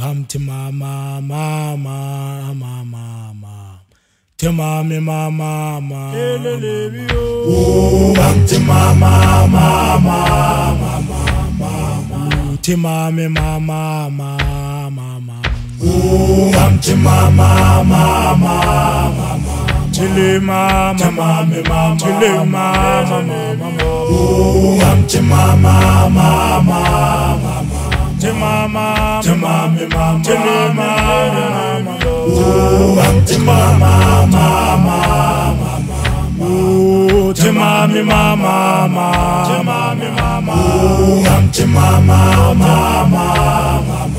Humpty mama, mama, mama, mama. Timami mama, mama. Humpty mama, mama, mama, mama. Timami mama, mama, mama. Humpty mama, mama, mama. Chili mama, timami mama, chili mama, mama. Humpty mama, mama, mama. Timama, timami mama, chili mama, Humpty mama, mama, mama. Timami mama, mama, timami mama. Humpty mama, mama, mama.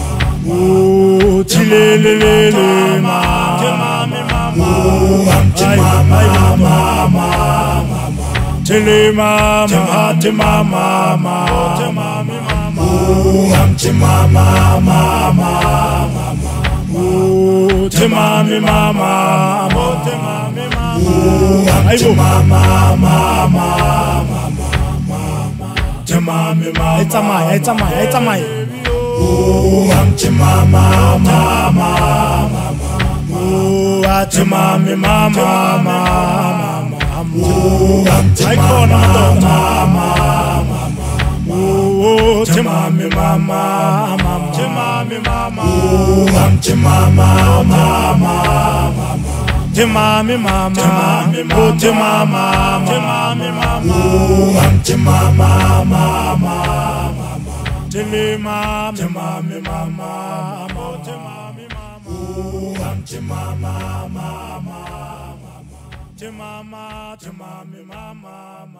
Chilelele mama, timami mama. Humpty mama, mama, mama. Chili mama, timama, mama, timami mama. Humpty mama, mama, mama. Timami mama, timami mama. Humpty mama, mama, mama. Timami mama. It's a my. Humpty mama, mama, mama. Timami mama, mama. Humpty mama, mama. Timami mama, mama. Timami mama. Humpty mama, mama. Timami mama, timami mama, timami mama. Humpty mama, mama. Chili mama, timami mama, timami mama. Humpty mama, mama. Timama, timami mama.